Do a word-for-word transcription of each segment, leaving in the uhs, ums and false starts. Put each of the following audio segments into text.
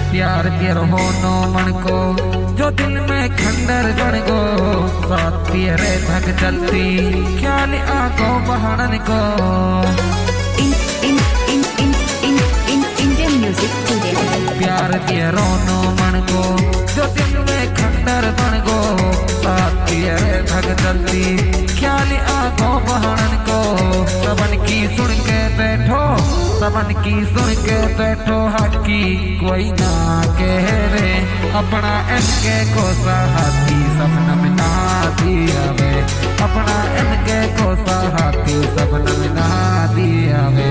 प्यार प्यार हो नो मन को जो दिल में खंडर बन गो साथ तेरे थक चलती ख्याल आंखों बहानन को इन इन इन इन इन इन इंडियन म्यूजिक टुडे प्यार प्यार हो नो मन को जो दिल में खंडर बन गो साथ तेरे थक चलती ख्याल आंखों बहानन को सबन की सुन के बैठो सबन की सुन के बैठो हकी कोई ना कह रे अपना इनके को सहाती सपना मिला दिया वे अपना इनके को सहाती सपना मिला दिया वे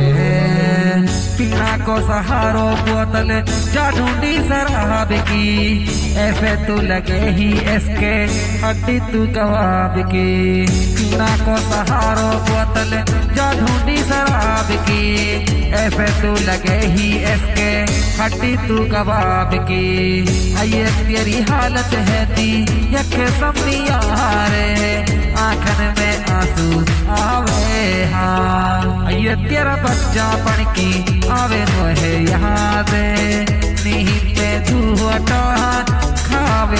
पीना को सहारो बोतल जा ढूंढी शराब की ऐसे तू लगे ही इसके हड्डी तू कबाब की पीना को सहारो बोतल जा ढूंढी शराब की ऐसे तू लगे ही इसके हड्डी तू कबाब की ये तेरी हालत है दी यखे समझी यारे आंखन में आंसू आवे हाँ ये तेरा बच्चा बन की आवे मोहे यहाँ दे नींद पे तू हटा खावे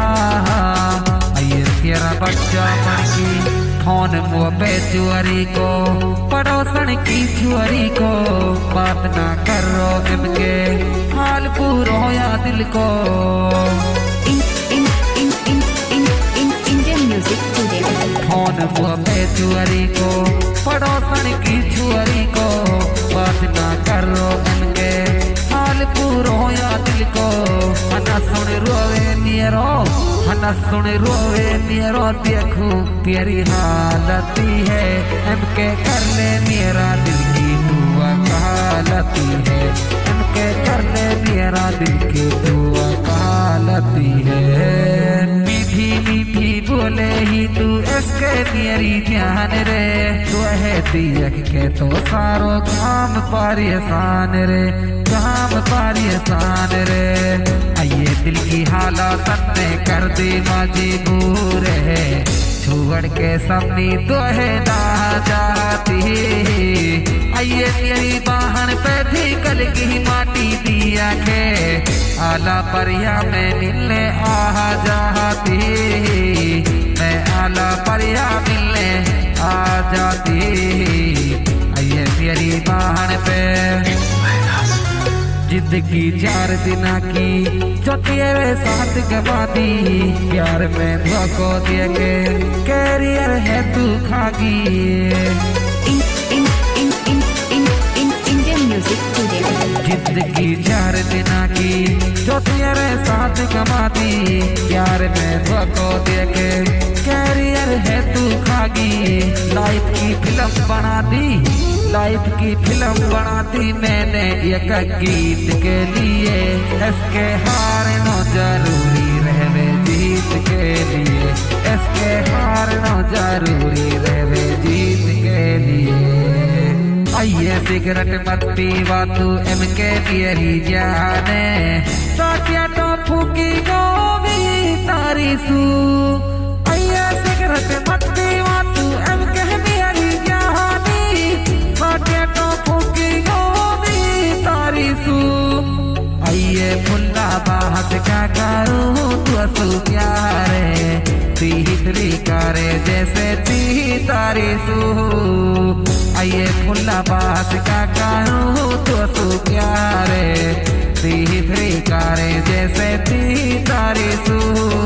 हाँ ये तेरा बच्चा बन की फोन मुँह पे चुअरी को पड़ोसन की चुअरी को बात ना करो इनके हाल पूरो या दिल को इन इन इन इन इन इन इंडियन म्यूजिक टुडे फोन मुँह पे चुअरी को पड़ोसन की चुअरी को बात ना करो इनके हाल पूरो या दिल को हना सुन रोवे नियरो हना सुन रोवे नियरो देखू तेरी हालती है इनके कर ले मेरा दिल की दुआ कहलती है इनके कर ले मेरा दिल की दुआ कहलती है मीठी मीठी बोले ही तू इसके मेरी ध्यान रे तू है दियक के तो सारो काम पारी आसान रे काम पारी आसान रे आइए दिल की हालत ने कर दी मजबूर है छोड़ के सपनी तो है ना जाती आइए तेरी बाहन पे थी कल की माटी दिया के आला परिया में मिलने आ जाती मैं आला परिया मिलने आ जाती आइए तेरी बाहन पे जिंदगी चार दिन की जो तेरे साथ गवा दी प्यार में धोखो दे के कैरियर है तू खागी इन इन इन इन इन इन इंडियन म्यूजिक टुडे जिंदगी चार दिन की जो तेरे साथ गवा दी प्यार में धोखो दे के कैरियर है तू खागी लाइफ की फिल्म बना दी लाइफ की फिल्म बना दी मैंने एक गीत के लिए इसके हारना जरूरी रहवे जीत के लिए इसके हारना जरूरी रहवे जीत के लिए आइए सिगरेट मत पीवा तू इनके पियरी जाने साथिया तो फूकी गोवी तारी सू आइए सिगरेट मत पीवा तू इनके पियरी जाने साथिया तो फूकी गोवी तारी सू आइए फुल्ला बाहत क्या करूँ तू असू प्यारे तीसरी करे जैसे ती तारी सू आइए फुल्ला बात क्या करूँ तू असू प्यारे तीसरी करे जैसे ती तारी सू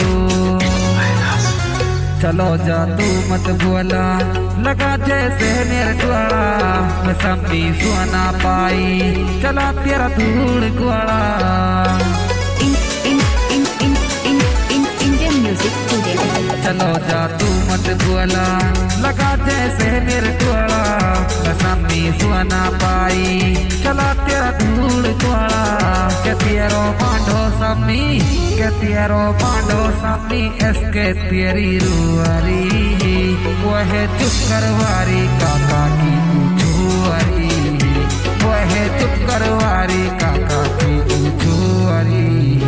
चलो जा तू मत बोला लगा जैसे मेरे द्वारा मैं समझी सुना पाई चला तेरा धूड़ गुआड़ा इन इन इन इन इन इन इंडियन म्यूजिक टुडे चलो जा तू मत बोला लगा जैसे मेरे द्वारा मैं समझी सुना पाई चला तेरा धूड़ गुआड़ा के तेरो बांधो समी के तेरो बांधो समी इसके तेरी रुआरी वो है चुप करवारी काका की उछुआरी वो है चुप करवारी काका की उछुआरी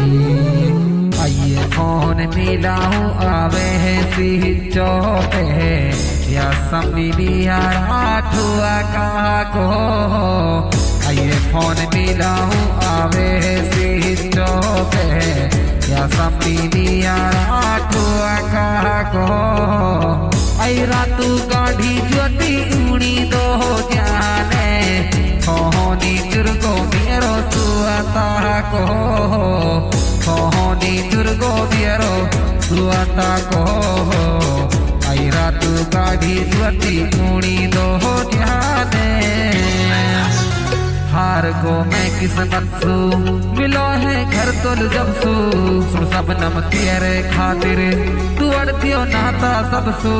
आइए फोन मिलाऊं आवे है सी चौपे या समी बिहार आठुआ कहा को आइए फोन मिलाऊं आवे है सी चौपे कसमी नियारा ठुआ को आई रातू गाढ़ी ज्योति उड़ी दो जाने होनी दुर्गो मेरो सुअता को होनी दुर्गो मेरो सुअता को आई रातू गाढ़ी ज्योति उड़ी दो जाने हार गो मैं किस्मत सू मिलो है घर तोल जब सू सुन सब नम तेरे खातिर तू अड़तियो नाता सब सू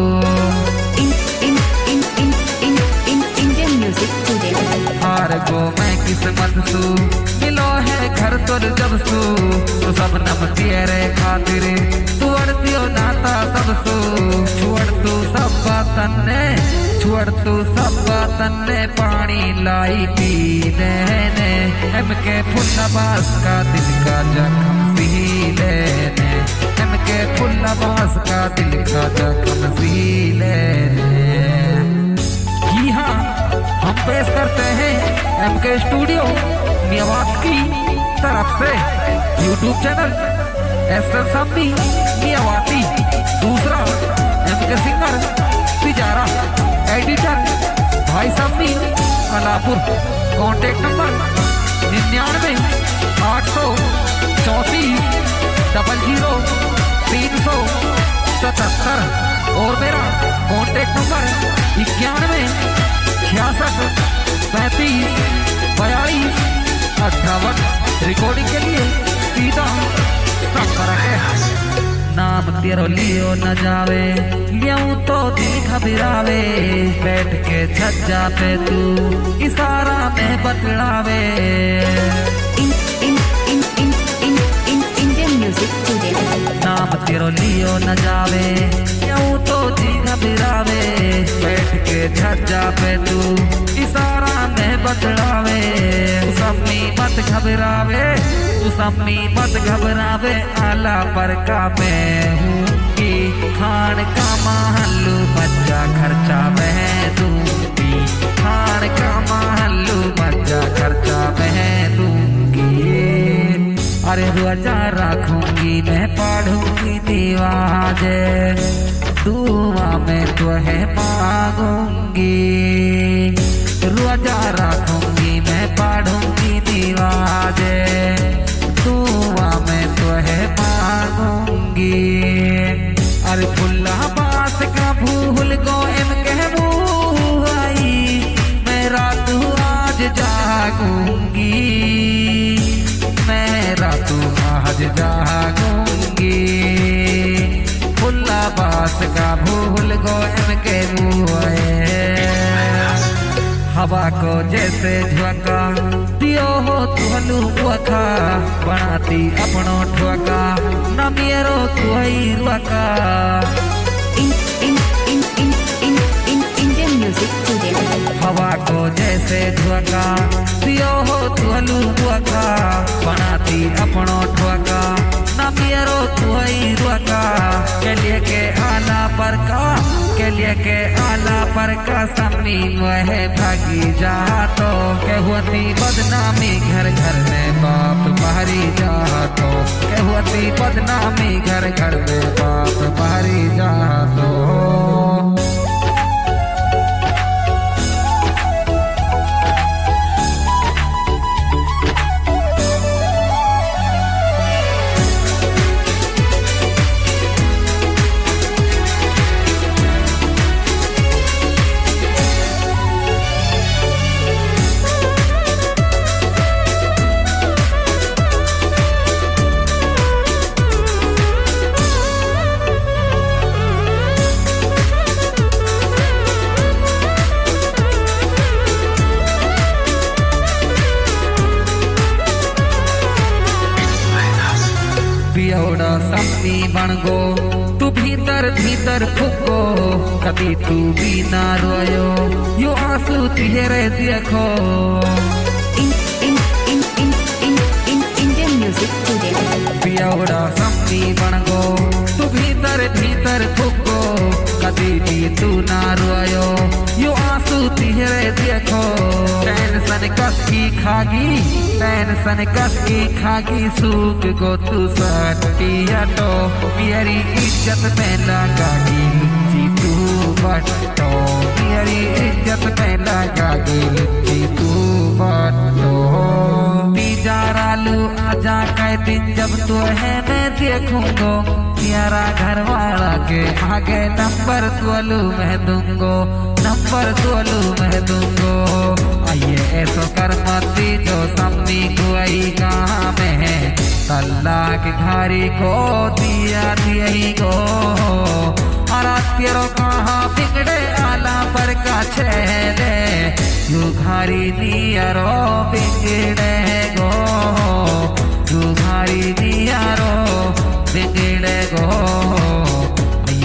In in in in in in Indian music today. हार गो मैं किस्मत सू मिलो है घर तोल जब सू सुन सब नम तेरे खातिर तू अड़तियो नाता सब सू छोड़ तू सब तन्ने छोड़ तू सब तन्ने पानी लाई पी लेने हम के फुल बास का दिल का जख्म सी लेने हम के फुल बास का दिल का जख्म सी लेने। जी हाँ, हम पेश करते हैं एम के स्टूडियो मियावाकी की तरफ से YouTube channel S L Sammi Miyawaki. दूसरा एम के सिंगर तिजारा एडिटर भाई सम्मी अलापुर। कॉन्टेक्ट नंबर निन्यानवे आठ सौ चौंतीस डबल जीरो तीन सौ सतहत्तर और मेरा कॉन्टेक्ट नंबर इक्यानवे छियासठ पैंतीस बयालीस अट्ठावन। रिकॉर्डिंग के लिए सीधा संपर्क है। नाम तेरो लियो न जावे लियाऊं तो दिल घबरावे बैठ के छज्जा पे तू इशारा में बतलावे। In in in in in in Indian music today. नाम तेरो लियो न जावे लियाऊं तो दिल घबरावे बैठ के छज्जा पे तू इशारा में बतलावे। सम्मी मत घबरावे सम्मी मत घबरावे आला पर का मैं हूँ कि खान का महल्लू बच्चा खर्चा मैं दूंगी खान का महल्लू बच्चा खर्चा मैं दूंगी। अरे रोजा रखूंगी मैं पढ़ूंगी दीवाजे दुआ में तो है मांगूंगी रोजा रखूंगी मैं पढ़ूंगी दीवाजे दुआ में तो है मांगूंगी। अरे फुल्ला बास का भूल गो एम कहबू आई मैं रात आज जागूंगी मैं रात आज जागूंगी। फुल्ला बास का भूल गो एम कहबू हवा को जैसे झोंका दियो हो तुहलू वखा बनाती अपनो ठोका न मेरो तुहई रुका। In in in in in in Indian music today. हवा को जैसे झोंका दियो हो तुहलू वखा बनाती अपनो ठोका न मेरो तुहई रुका। के लिए के आला पर का के लिए के आला पर का सम्मी वह भागी जा तो के होती बदनामी घर घर में बाप बाहरी जा तो के होती बदनामी घर घर में बाप बाहरी जा तो। पियोड़ा सम्मी बन गो तू भीतर भीतर फुको कभी तू भी ना रोयो यो आंसू तेरे देखो। In in in in in in Indian music today. पियोड़ा सम्मी बन गो तू भीतर भीतर फुको कभी भी तू ना रोयो यो आंसू तेरे देखो। टेंशन कसकी खागी टेंशन कस की खागी सूख को तू सटिया तो मेरी इज्जत में लगागी लुच्ची तू बट्टो मेरी इज्जत में लगागी लुच्ची तू बट्टो तीजा रालू आजा कह दिन जब तू है मैं देखूंगो तेरा घर वाला के आगे नंबर तोलू मैं दूंगो नंबर तोलू मैं दूंगो आइए ऐसो कर मती जो सम्मी को आई कहाँ में है तल्ला के घारी को दिया दिया ही गो अरा तेरो कहाँ बिगड़े आला पर का छेले यू घारी नियरो बिगड़े गो यू घारी नियरो